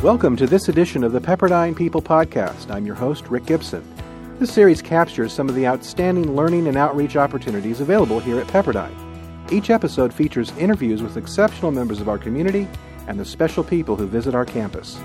Welcome to this edition of the Pepperdine People Podcast. I'm your host, Rick Gibson. This series captures some of the outstanding learning and outreach opportunities available here at Pepperdine. Each episode features interviews with exceptional members of our community and the special people who visit our campus.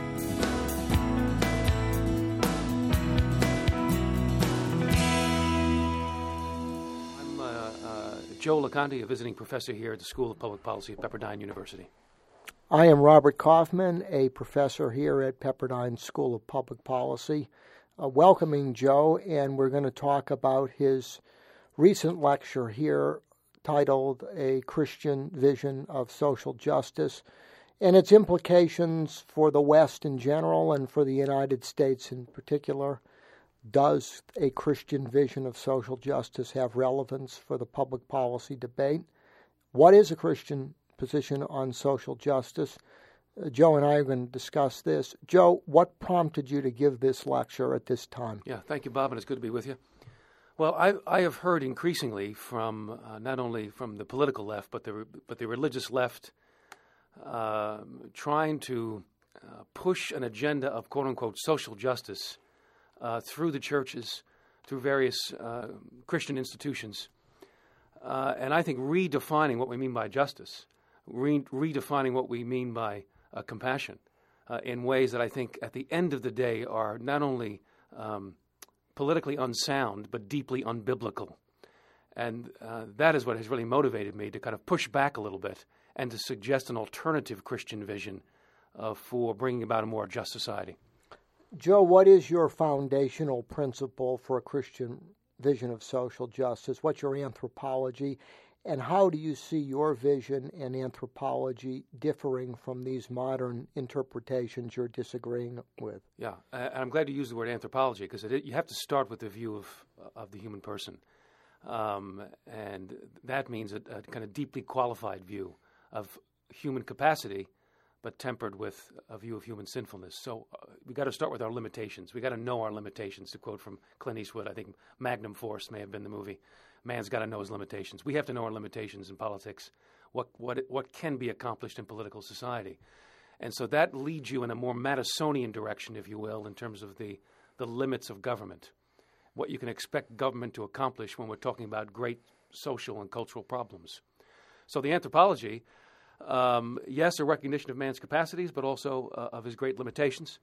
I'm Joe LeConte, a visiting professor here at the School of Public Policy at Pepperdine University. I am Robert Kaufman, a professor here at Pepperdine School of Public Policy, welcoming Joe, and we're going to talk about his recent lecture here titled A Christian Vision of Social Justice and its implications for the West in general and for the United States in particular. Does a Christian vision of social justice have relevance for the public policy debate? What is a Christian position on social justice? Joe and I are going to discuss this. Joe, what prompted you to give this lecture at this time? Yeah, thank you, Bob, and it's good to be with you. Well, I have heard increasingly from not only from the political left, but the religious left trying to push an agenda of quote-unquote social justice through the churches, through various Christian institutions, and I think redefining what we mean by justice, redefining what we mean by compassion in ways that I think at the end of the day are not only politically unsound, but deeply unbiblical. And that is what has really motivated me to kind of push back a little bit and to suggest an alternative Christian vision for bringing about a more just society. Joe, what is your foundational principle for a Christian vision of social justice? What's your anthropology? And how do you see your vision and anthropology differing from these modern interpretations you're disagreeing with? Yeah, and I'm glad you used the word anthropology because you have to start with the view of the human person. And that means a kind of deeply qualified view of human capacity, but tempered with a view of human sinfulness. So we got to start with our limitations. We got to know our limitations, to quote from Clint Eastwood. I think Magnum Force may have been the movie. Man's got to know his limitations. We have to know our limitations in politics, what can be accomplished in political society. And so that leads you in a more Madisonian direction, if you will, in terms of the limits of government, what you can expect government to accomplish when we're talking about great social and cultural problems. So the anthropology, yes, a recognition of man's capacities, but also of his great limitations.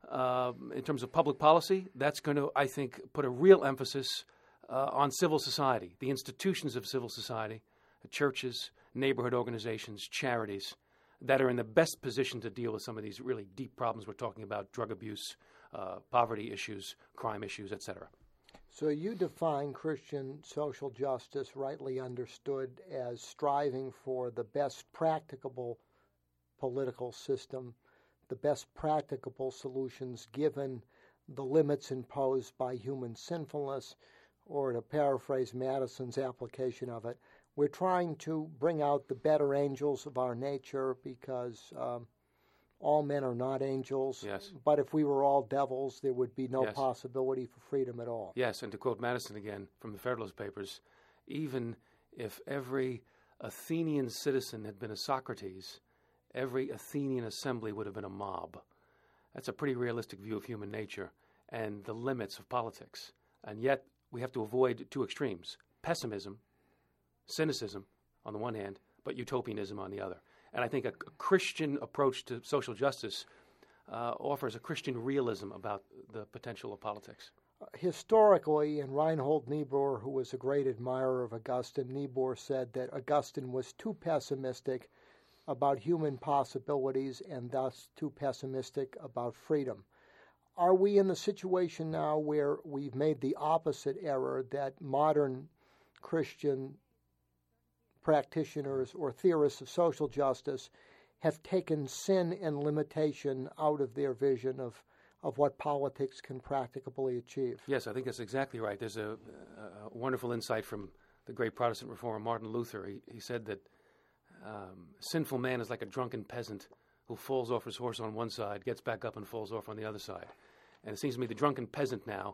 In terms of public policy, that's going to, I think, put a real emphasis on civil society, the institutions of civil society, churches, neighborhood organizations, charities, that are in the best position to deal with some of these really deep problems we're talking about: drug abuse, poverty issues, crime issues, etc. So you define Christian social justice, rightly understood, as striving for the best practicable political system, the best practicable solutions given the limits imposed by human sinfulness, or to paraphrase Madison's application of it, we're trying to bring out the better angels of our nature because all men are not angels. Yes. But if we were all devils, there would be no Yes. possibility for freedom at all. Yes, and to quote Madison again from the Federalist Papers, even if every Athenian citizen had been a Socrates, every Athenian assembly would have been a mob. That's a pretty realistic view of human nature and the limits of politics. And yet we have to avoid two extremes: pessimism, cynicism on the one hand, but utopianism on the other. And I think a Christian approach to social justice offers a Christian realism about the potential of politics. Historically, and Reinhold Niebuhr, who was a great admirer of Augustine, Niebuhr said that Augustine was too pessimistic about human possibilities and thus too pessimistic about freedom. Are we in the situation now where we've made the opposite error, that modern Christian practitioners or theorists of social justice have taken sin and limitation out of their vision of what politics can practicably achieve? Yes, I think that's exactly right. There's a wonderful insight from the great Protestant reformer Martin Luther. He said that sinful man is like a drunken peasant who falls off his horse on one side, gets back up and falls off on the other side. And it seems to me the drunken peasant now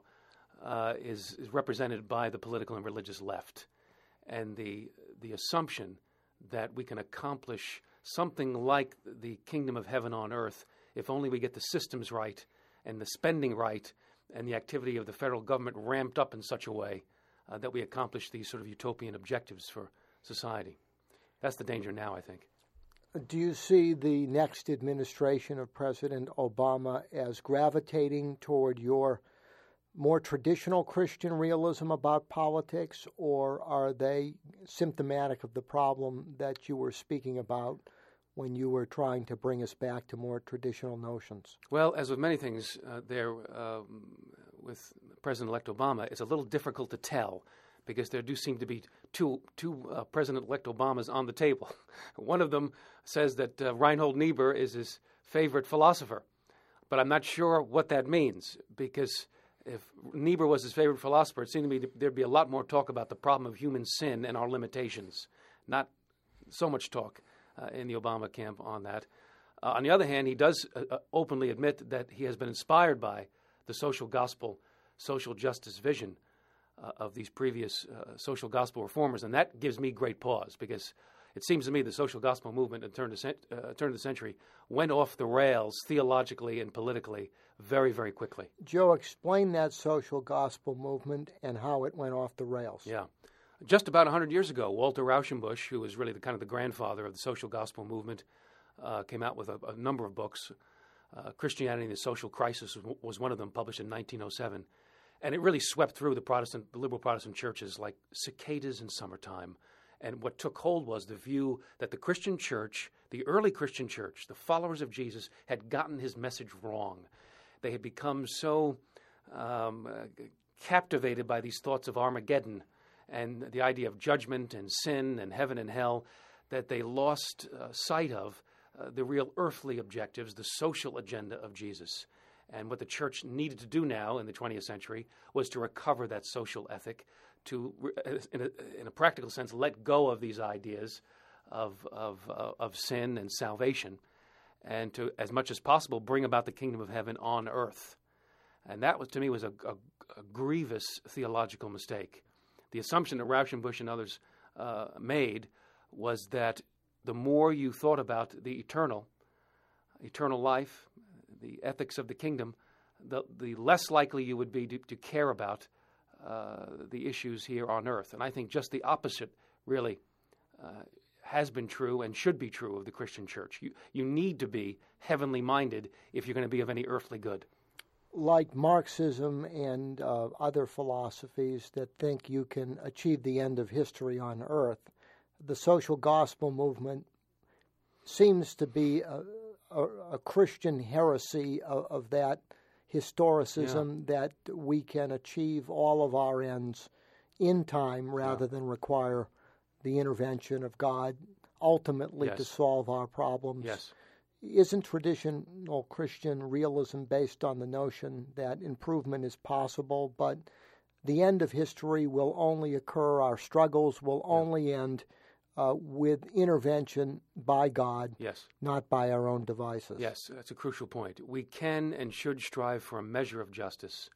is represented by the political and religious left. And the assumption that we can accomplish something like the kingdom of heaven on earth if only we get the systems right and the spending right and the activity of the federal government ramped up in such a way that we accomplish these sort of utopian objectives for society. That's the danger now, I think. Do you see the next administration of President Obama as gravitating toward your more traditional Christian realism about politics, or are they symptomatic of the problem that you were speaking about when you were trying to bring us back to more traditional notions? Well, as with many things with President-elect Obama, it's a little difficult to tell because there do seem to be two President-elect Obamas on the table. One of them says that Reinhold Niebuhr is his favorite philosopher, but I'm not sure what that means, because if Niebuhr was his favorite philosopher, it seemed to me there'd be a lot more talk about the problem of human sin and our limitations, not so much talk in the Obama camp on that. On the other hand, he does openly admit that he has been inspired by the social gospel, social justice vision of these previous social gospel reformers, and that gives me great pause, because it seems to me the social gospel movement at turn of the century went off the rails theologically and politically very, very quickly. Joe, explain that social gospel movement and how it went off the rails. Yeah. Just about 100 years ago, Walter Rauschenbusch, who was really the grandfather of the social gospel movement, came out with a number of books. Christianity and the Social Crisis was one of them, published in 1907. And it really swept through the liberal Protestant churches like cicadas in summertime. And what took hold was the view that the Christian church, the early Christian church, the followers of Jesus, had gotten his message wrong. They had become so captivated by these thoughts of Armageddon and the idea of judgment and sin and heaven and hell that they lost sight of the real earthly objectives, the social agenda of Jesus. And what the church needed to do now in the 20th century was to recover that social ethic, to, in a practical sense, let go of these ideas of sin and salvation, and to, as much as possible, bring about the kingdom of heaven on earth. And that, to me, was a grievous theological mistake. The assumption that Rauschenbusch and others made was that the more you thought about the eternal life, the ethics of the kingdom, the less likely you would be to care about the issues here on earth. And I think just the opposite really has been true and should be true of the Christian church. You need to be heavenly minded if you're going to be of any earthly good. Like Marxism and other philosophies that think you can achieve the end of history on earth, the social gospel movement seems to be a Christian heresy of that historicism, that we can achieve all of our ends in time rather than require the intervention of God ultimately to solve our problems. Yes. Isn't traditional Christian realism based on the notion that improvement is possible, but the end of history will only occur, our struggles will only end with intervention by God, not by our own devices? Yes, that's a crucial point. We can and should strive for a measure of justice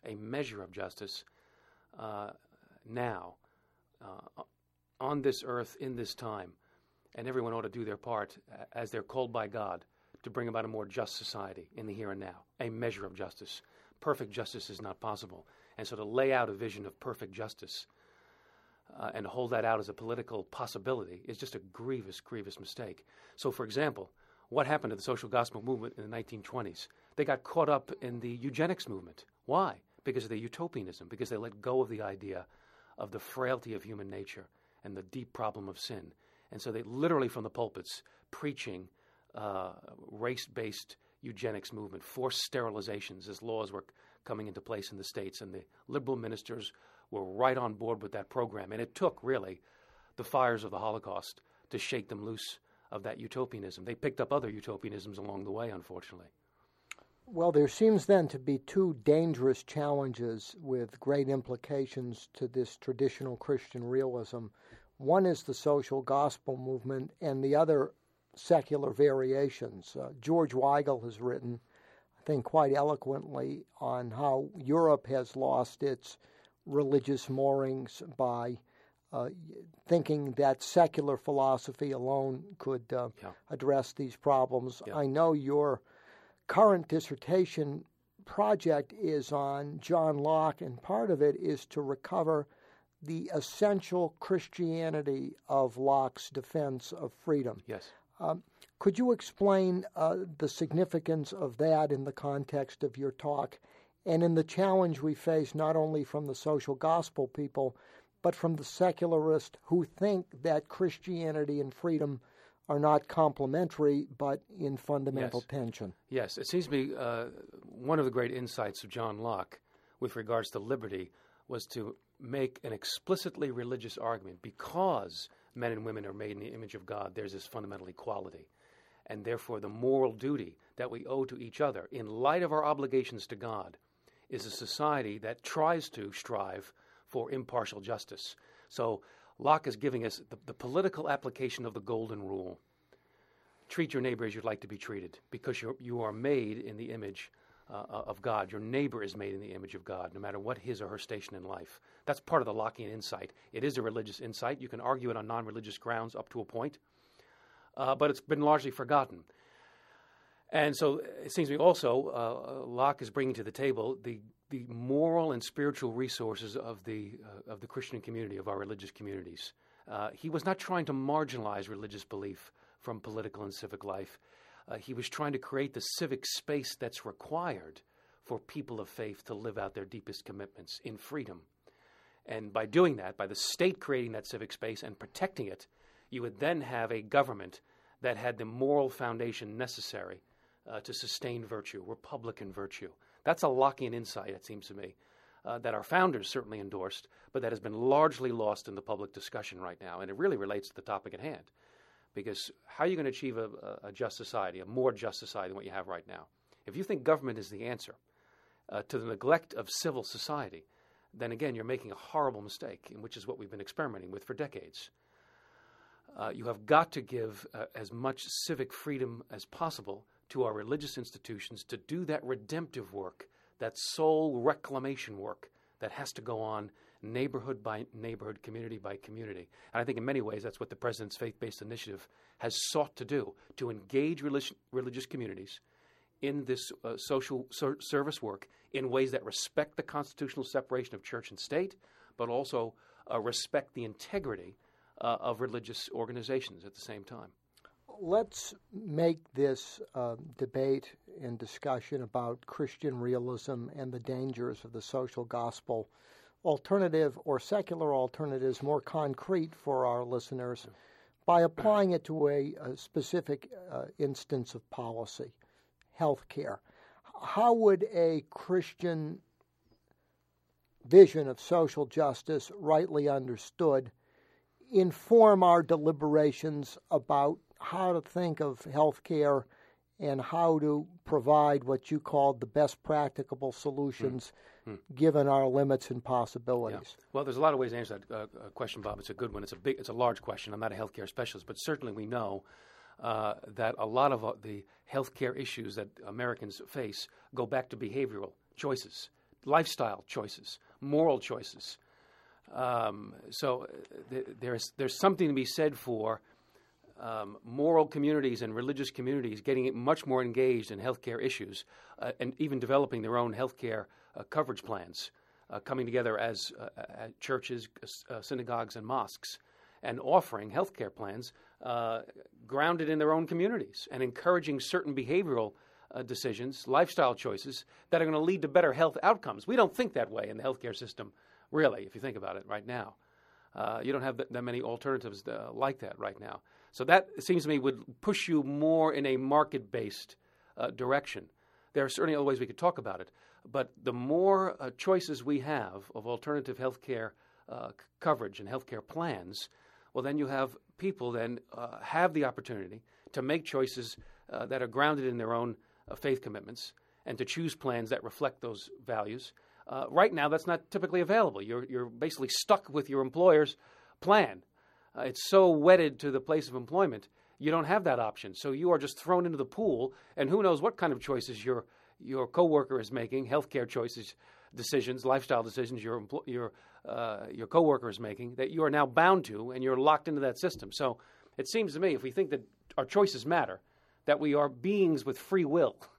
now, on this earth, in this time. And everyone ought to do their part as they're called by God to bring about a more just society in the here and now, a measure of justice. Perfect justice is not possible. And so to lay out a vision of perfect justice and hold that out as a political possibility is just a grievous, grievous mistake. So, for example, what happened to the social gospel movement in the 1920s? They got caught up in the eugenics movement. Why? Because of their utopianism, because they let go of the idea of the frailty of human nature and the deep problem of sin. And so they literally, from the pulpits, preaching race-based eugenics movement, forced sterilizations as laws were coming into place in the States, and the liberal ministers were right on board with that program. And it took, really, the fires of the Holocaust to shake them loose of that utopianism. They picked up other utopianisms along the way, unfortunately. Well, there seems then to be two dangerous challenges with great implications to this traditional Christian realism. One is the social gospel movement, and the other secular variations. George Weigel has written, I think, quite eloquently on how Europe has lost its religious moorings by thinking that secular philosophy alone could address these problems. I know your current dissertation project is on John Locke, and part of it is to recover the essential Christianity of Locke's defense of freedom. Yes. Could you explain the significance of that in the context of your talk and in the challenge we face not only from the social gospel people, but from the secularists who think that Christianity and freedom are not complementary, but in fundamental tension? Yes, it seems to me one of the great insights of John Locke with regards to liberty was to make an explicitly religious argument. Because men and women are made in the image of God, there's this fundamental equality. And therefore the moral duty that we owe to each other in light of our obligations to God is a society that tries to strive for impartial justice. So Locke is giving us the political application of the golden rule. Treat your neighbor as you'd like to be treated, because you are made in the image of God. Your neighbor is made in the image of God, no matter what his or her station in life. That's part of the Lockean insight. It is a religious insight. You can argue it on non-religious grounds up to a point, but it's been largely forgotten. And so it seems to me also Locke is bringing to the table the moral and spiritual resources of the Christian community, of our religious communities. He was not trying to marginalize religious belief from political and civic life. He was trying to create the civic space that's required for people of faith to live out their deepest commitments in freedom. And by doing that, by the state creating that civic space and protecting it, you would then have a government that had the moral foundation necessary to sustain virtue, republican virtue. That's a Lockean insight, it seems to me, that our founders certainly endorsed, but that has been largely lost in the public discussion right now. And it really relates to the topic at hand. Because how are you going to achieve a just society, a more just society than what you have right now? If you think government is the answer to the neglect of civil society, then again, you're making a horrible mistake, which is what we've been experimenting with for decades. You have got to give as much civic freedom as possible to our religious institutions to do that redemptive work, that soul reclamation work that has to go on neighborhood by neighborhood, community by community. And I think in many ways that's what the President's Faith-Based Initiative has sought to do, to engage religious communities in this social service work in ways that respect the constitutional separation of church and state, but also respect the integrity of religious organizations at the same time. Let's make this debate and discussion about Christian realism and the dangers of the social gospel alternative or secular alternatives more concrete for our listeners by applying it to a specific instance of policy, health care. How would a Christian vision of social justice, rightly understood, inform our deliberations about how to think of health care and how to provide what you called the best practicable solutions given our limits and possibilities? Yeah. Well, there's a lot of ways to answer that question, Bob. It's a good one. It's a large question. I'm not a healthcare specialist, but certainly we know that a lot of the healthcare issues that Americans face go back to behavioral choices, lifestyle choices, moral choices. So there's something to be said for moral communities and religious communities getting much more engaged in healthcare issues and even developing their own healthcare coverage plans, coming together as churches, synagogues, and mosques, and offering healthcare plans grounded in their own communities and encouraging certain behavioral decisions, lifestyle choices that are going to lead to better health outcomes. We don't think that way in the healthcare system, really, if you think about it right now. You don't have that many alternatives like that right now. So that, it seems to me, would push you more in a market-based direction. There are certainly other ways we could talk about it, but the more choices we have of alternative healthcare coverage and healthcare plans, well, then you have people then have the opportunity to make choices that are grounded in their own faith commitments and to choose plans that reflect those values. Right now, that's not typically available. You're basically stuck with your employer's plan. It's so wedded to the place of employment, you don't have that option. So you are just thrown into the pool, and who knows what kind of choices your coworker is making, healthcare choices, decisions, lifestyle decisions your coworker is making that you are now bound to, and you're locked into that system. So it seems to me, if we think that our choices matter, that we are beings with free will,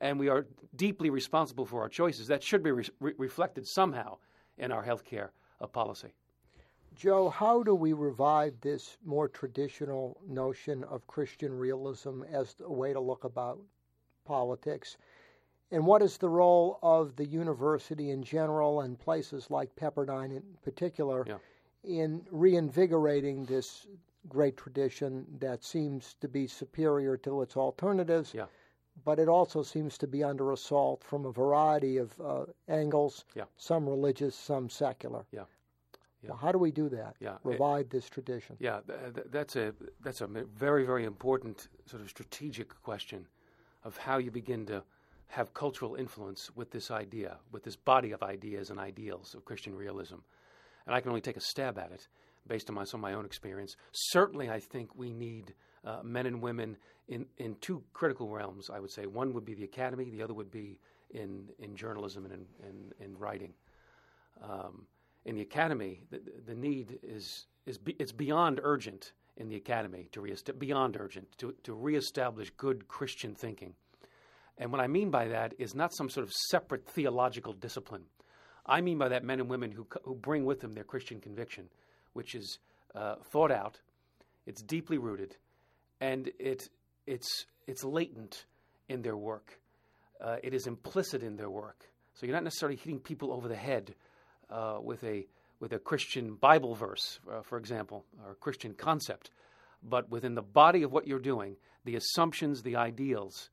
and we are deeply responsible for our choices. That should be reflected somehow in our healthcare policy. Joe, how do we revive this more traditional notion of Christian realism as a way to look about politics? And what is the role of the university in general and places like Pepperdine in particular in reinvigorating this great tradition that seems to be superior to its alternatives, but it also seems to be under assault from a variety of angles, some religious, some secular? Well, how do we do that? Revive this tradition? That's a very, very important sort of strategic question of how you begin to have cultural influence with this idea, with this body of ideas and ideals of Christian realism. And I can only take a stab at it based on some of my own experience. Certainly, I think we need men and women in two critical realms, I would say. One would be the academy, the other would be in journalism and in writing. In the academy, the need it's beyond urgent in the academy to reestablish good Christian thinking. And what I mean by that is not some sort of separate theological discipline. I mean by that men and women who bring with them their Christian conviction, which is thought out, it's deeply rooted, and it's latent in their work. It is implicit in their work. So you're not necessarily hitting people over the head with a Christian Bible verse, for example, or a Christian concept, but within the body of what you're doing, the assumptions, the ideals,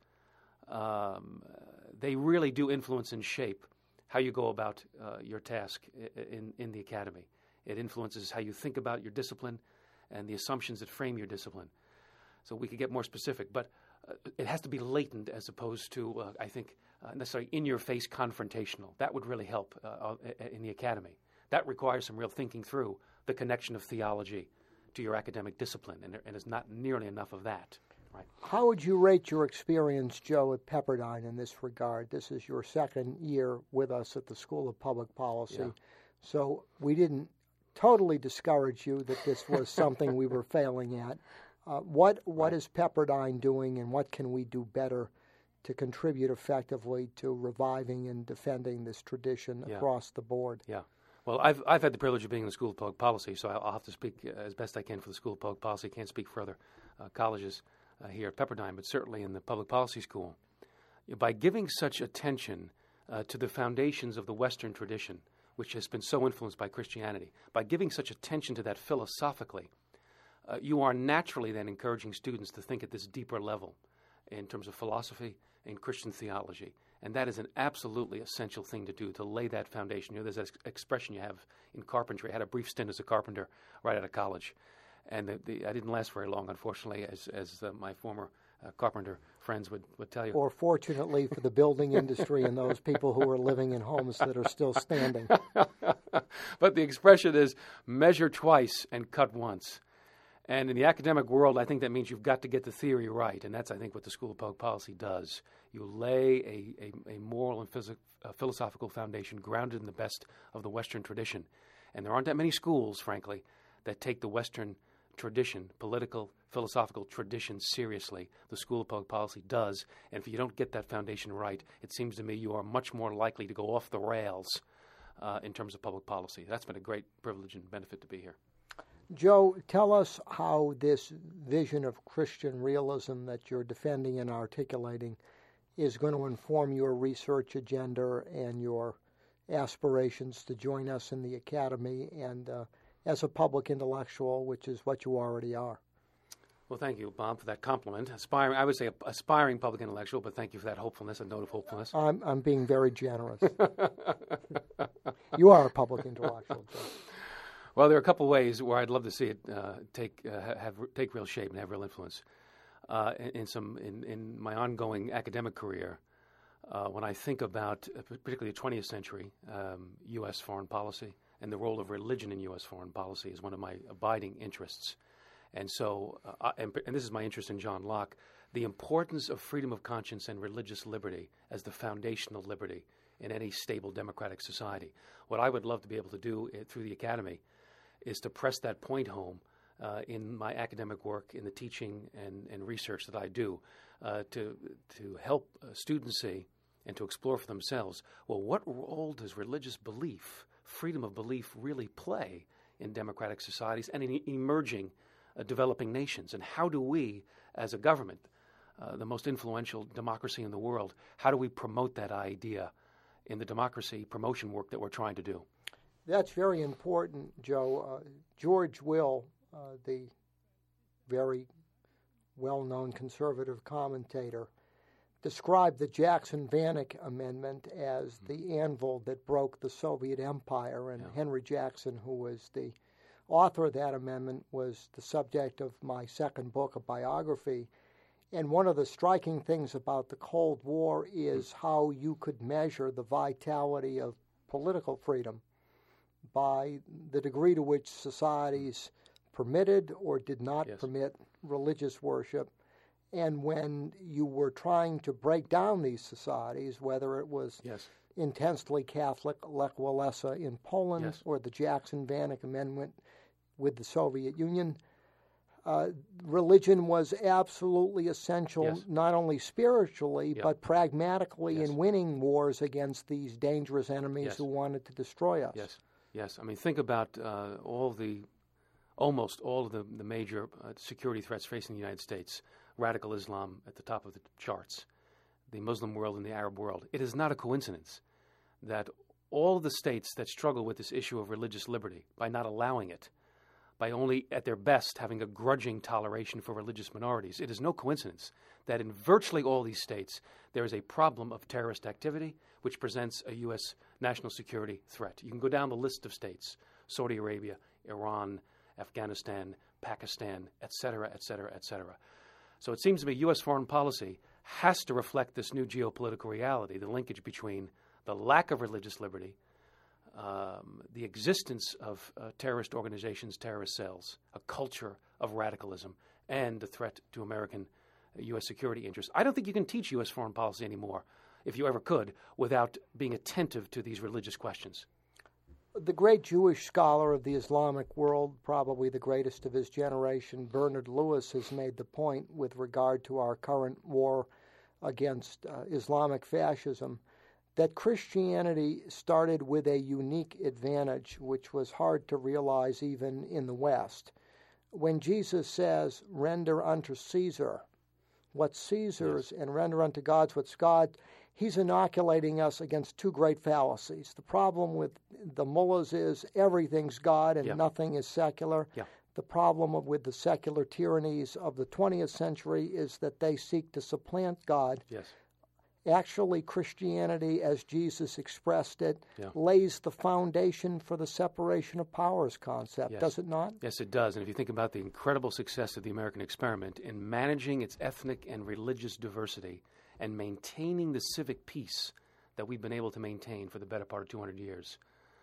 they really do influence and shape how you go about your task in the academy. It influences how you think about your discipline and the assumptions that frame your discipline. So we could get more specific, but it has to be latent as opposed to, I think, necessarily in-your-face confrontational. That would really help in the academy. That requires some real thinking through the connection of theology to your academic discipline, and there's not nearly enough of that. Right. How would you rate your experience, Joe, at Pepperdine in this regard? This is your second year with us at the School of Public Policy, so we didn't totally discourage you that this was something we were failing at. What is Pepperdine doing, and what can we do better to contribute effectively to reviving and defending this tradition across the board? Well, I've had the privilege of being in the School of Public Policy, so I'll have to speak as best I can for the School of Public Policy. I can't speak for other colleges here at Pepperdine, but certainly in the Public Policy School. By giving such attention to the foundations of the Western tradition, which has been so influenced by Christianity, by giving such attention to that philosophically, you are naturally then encouraging students to think at this deeper level in terms of philosophy and Christian theology. And that is an absolutely essential thing to do, to lay that foundation. There's that expression you have in carpentry. I had a brief stint as a carpenter right out of college. And I didn't last very long, unfortunately, as my former carpenter friends would tell you. Or fortunately for the building industry and those people who are living in homes that are still standing. But the expression is measure twice and cut once. And in the academic world, I think that means you've got to get the theory right, and that's, I think, what the School of Public Policy does. You lay a moral and philosophical foundation grounded in the best of the Western tradition. And there aren't that many schools, frankly, that take the Western tradition, political, philosophical tradition seriously. The School of Public Policy does, and if you don't get that foundation right, it seems to me you are much more likely to go off the rails in terms of public policy. That's been a great privilege and benefit to be here. Joe, tell us how this vision of Christian realism that you're defending and articulating is going to inform your research agenda and your aspirations to join us in the academy and as a public intellectual, which is what you already are. Well, thank you, Bob, for that compliment. I would say aspiring public intellectual, but thank you for that hopefulness, a note of hopefulness. I'm being very generous. You are a public intellectual, Joe. Well, there are a couple ways where I'd love to see it take real shape and have real influence. In my ongoing academic career, when I think about particularly the 20th century U.S. foreign policy and the role of religion in U.S. foreign policy is one of my abiding interests. And so, and this is my interest in John Locke, the importance of freedom of conscience and religious liberty as the foundational liberty in any stable democratic society. What I would love to be able to do through the academy is to press that point home in my academic work, in the teaching and research that I do. to help students see and to explore for themselves, well, what role does religious belief, freedom of belief, really play in democratic societies and in emerging developing nations? And how do we, as a government, the most influential democracy in the world, how do we promote that idea in the democracy promotion work that we're trying to do? That's very important, Joe. George Will, the very well-known conservative commentator, described the Jackson-Vanik Amendment as the anvil that broke the Soviet Empire, and Henry Jackson, who was the author of that amendment, was the subject of my second book, a biography. And one of the striking things about the Cold War is how you could measure the vitality of political freedom by the degree to which societies permitted or did not permit religious worship. And when you were trying to break down these societies, whether it was intensely Catholic Lech Walesa in Poland or the Jackson-Vanik Amendment with the Soviet Union, religion was absolutely essential, not only spiritually, but pragmatically in winning wars against these dangerous enemies who wanted to destroy us. Yes. I mean, think about almost all of the major security threats facing the United States. Radical Islam at the top of the charts, the Muslim world and the Arab world. It is not a coincidence that all the states that struggle with this issue of religious liberty, by not allowing it, by only at their best having a grudging toleration for religious minorities, it is no coincidence that in virtually all these states there is a problem of terrorist activity which presents a U.S. national security threat. You can go down the list of states: Saudi Arabia, Iran, Afghanistan, Pakistan, etc., etc., etc. So it seems to me U.S. foreign policy has to reflect this new geopolitical reality, the linkage between the lack of religious liberty, the existence of terrorist organizations, terrorist cells, a culture of radicalism, and the threat to American U.S. security interests. I don't think you can teach U.S. foreign policy anymore, if you ever could, without being attentive to these religious questions. The great Jewish scholar of the Islamic world, probably the greatest of his generation, Bernard Lewis, has made the point with regard to our current war against Islamic fascism that Christianity started with a unique advantage, which was hard to realize even in the West. When Jesus says, "Render unto Caesar what's Caesar's and render unto God what's God's," he's inoculating us against two great fallacies. The problem with the mullahs is everything's God and nothing is secular. The problem with the secular tyrannies of the 20th century is that they seek to supplant God. Actually, Christianity, as Jesus expressed it, lays the foundation for the separation of powers concept, does it not? Yes, it does. And if you think about the incredible success of the American experiment in managing its ethnic and religious diversity and maintaining the civic peace that we've been able to maintain for the better part of 200 years,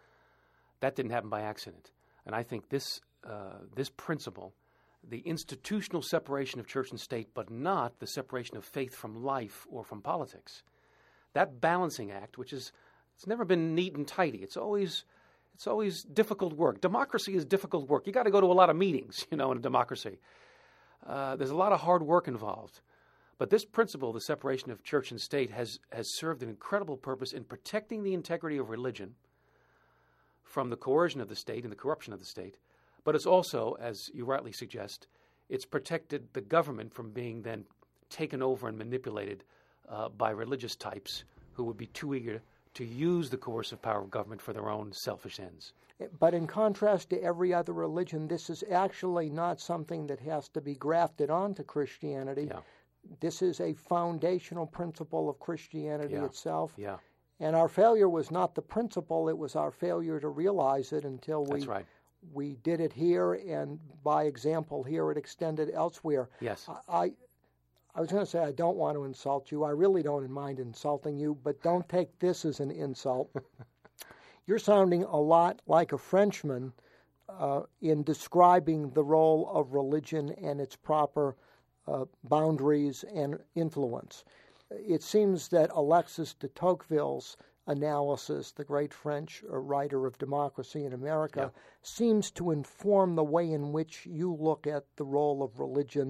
that didn't happen by accident. And I think this principle, the institutional separation of church and state, but not the separation of faith from life or from politics, that balancing act, it's never been neat and tidy. It's always difficult work. Democracy is difficult work. You got to go to a lot of meetings, in a democracy. There's a lot of hard work involved. But this principle, the separation of church and state, has served an incredible purpose in protecting the integrity of religion from the coercion of the state and the corruption of the state. But it's also, as you rightly suggest, it's protected the government from being then taken over and manipulated by religious types who would be too eager to use the coercive power of government for their own selfish ends. But in contrast to every other religion, this is actually not something that has to be grafted onto Christianity. This is a foundational principle of Christianity itself. And our failure was not the principle, it was our failure to realize it until we did it here, and by example here it extended elsewhere. I was going to say I don't want to insult you. I really don't mind insulting you, but don't take this as an insult. You're sounding a lot like a Frenchman in describing the role of religion and its proper boundaries and influence. It seems that Alexis de Tocqueville's analysis, the great French writer of Democracy in America, seems to inform the way in which you look at the role of religion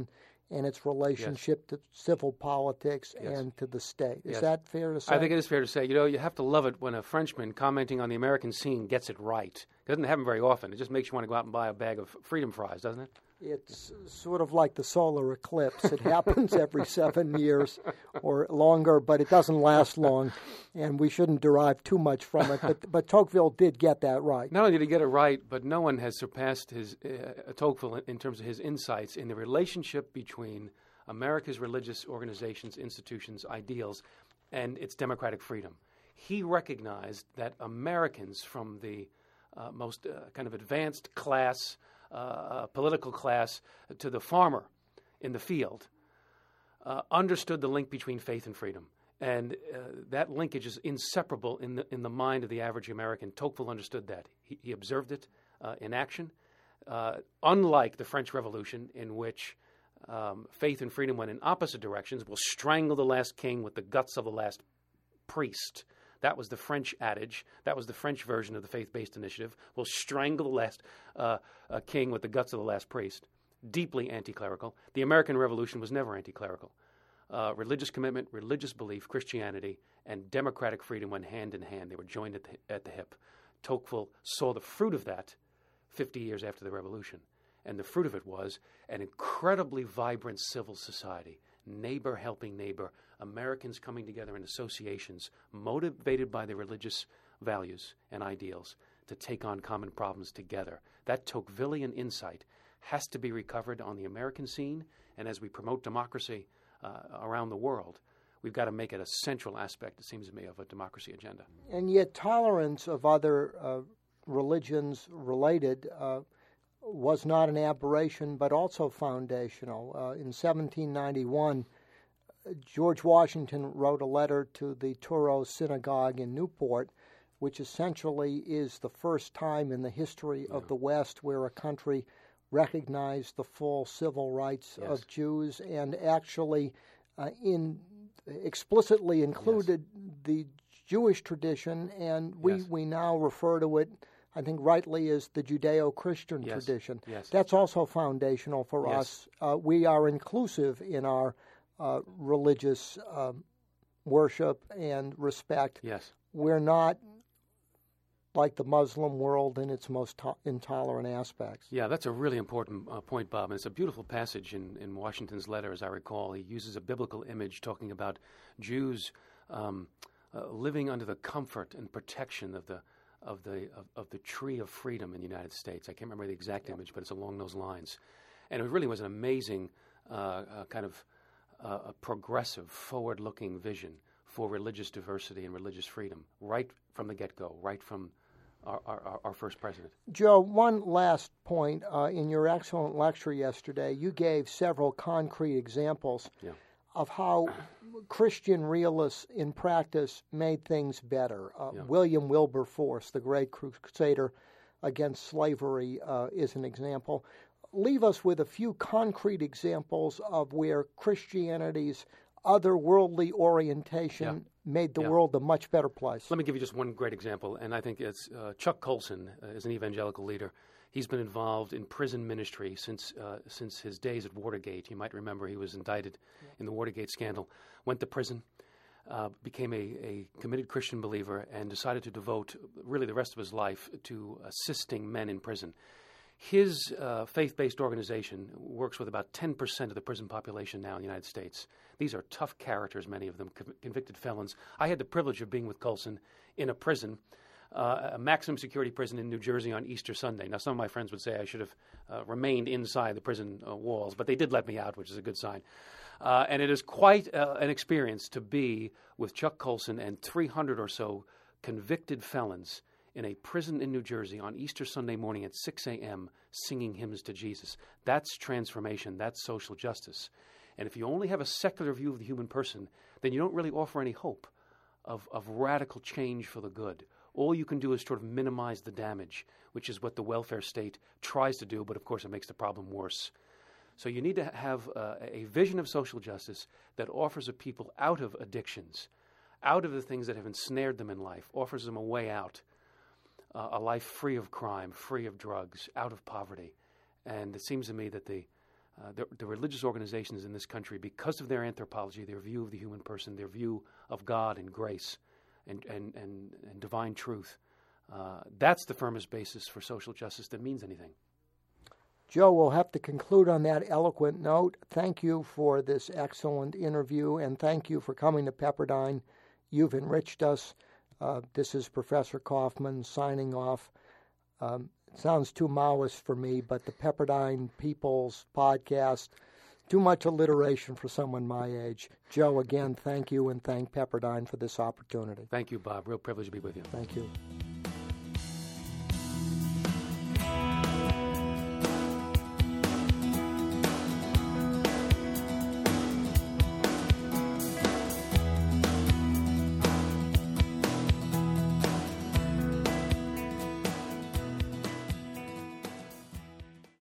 and its relationship to civil politics and to the state. Is that fair to say? I think it is fair to say. You have to love it when a Frenchman commenting on the American scene gets it right. It doesn't happen very often. It just makes you want to go out and buy a bag of freedom fries, doesn't it? It's sort of like the solar eclipse. It happens every 7 years or longer, but it doesn't last long, and we shouldn't derive too much from it. But Tocqueville did get that right. Not only did he get it right, but no one has surpassed Tocqueville in terms of his insights in the relationship between America's religious organizations, institutions, ideals, and its democratic freedom. He recognized that Americans from the most kind of advanced class, political class, to the farmer in the field, understood the link between faith and freedom. And that linkage is inseparable in the mind of the average American. Tocqueville understood that. He observed it in action. Unlike the French Revolution, in which faith and freedom went in opposite directions, we'll strangle the last king with the guts of the last priest. That was the French adage. That was the French version of the faith-based initiative. We'll strangle the last king with the guts of the last priest. Deeply anti-clerical. The American Revolution was never anti-clerical. Religious commitment, religious belief, Christianity, and democratic freedom went hand in hand. They were joined at the hip. Tocqueville saw the fruit of that 50 years after the Revolution. And the fruit of it was an incredibly vibrant civil society, neighbor helping neighbor, Americans coming together in associations motivated by their religious values and ideals to take on common problems together. That Tocquevillian insight has to be recovered on the American scene, and as we promote democracy around the world, we've got to make it a central aspect, it seems to me, of a democracy agenda. And yet tolerance of other religions related was not an aberration, but also foundational. In 1791, George Washington wrote a letter to the Touro Synagogue in Newport, which essentially is the first time in the history of the West where a country recognized the full civil rights of Jews and actually explicitly included the Jewish tradition, and we now refer to it, I think rightly, as the Judeo-Christian tradition. That's also foundational for us. We are inclusive in our religious worship and respect. We're not like the Muslim world in its most intolerant aspects. Yeah, that's a really important point, Bob. And it's a beautiful passage in Washington's letter, as I recall. He uses a biblical image talking about Jews living under the comfort and protection of the tree of freedom in the United States. I can't remember the exact image, but it's along those lines. And it really was an amazing kind of a progressive, forward-looking vision for religious diversity and religious freedom right from the get-go, right from our first president. Joe, one last point. In your excellent lecture yesterday, you gave several concrete examples of how Christian realists in practice made things better. William Wilberforce, the great crusader against slavery, is an example. Leave us with a few concrete examples of where Christianity's otherworldly orientation made the world a much better place. Let me give you just one great example, and I think it's Chuck Colson is an evangelical leader. He's been involved in prison ministry since his days at Watergate. You might remember he was indicted in the Watergate scandal, went to prison, became a committed Christian believer, and decided to devote really the rest of his life to assisting men in prison. His faith-based organization works with about 10% of the prison population now in the United States. These are tough characters, many of them, convicted felons. I had the privilege of being with Colson in a prison, a maximum security prison in New Jersey on Easter Sunday. Now, some of my friends would say I should have remained inside the prison walls, but they did let me out, which is a good sign. And it is quite an experience to be with Chuck Colson and 300 or so convicted felons in a prison in New Jersey on Easter Sunday morning at 6 a.m. singing hymns to Jesus. That's transformation. That's social justice. And if you only have a secular view of the human person, then you don't really offer any hope of radical change for the good. All you can do is sort of minimize the damage, which is what the welfare state tries to do, but of course it makes the problem worse. So you need to have a vision of social justice that offers a people out of addictions, out of the things that have ensnared them in life, offers them a way out. A life free of crime, free of drugs, out of poverty. And it seems to me that the the religious organizations in this country, because of their anthropology, their view of the human person, their view of God and grace and divine truth, that's the firmest basis for social justice that means anything. Joe, we'll have to conclude on that eloquent note. Thank you for this excellent interview, and thank you for coming to Pepperdine. You've enriched us. This is Professor Kaufman signing off. It sounds too Maoist for me, but the Pepperdine People's Podcast, too much alliteration for someone my age. Joe, again, thank you, and thank Pepperdine for this opportunity. Thank you, Bob. Real privilege to be with you. Thank you.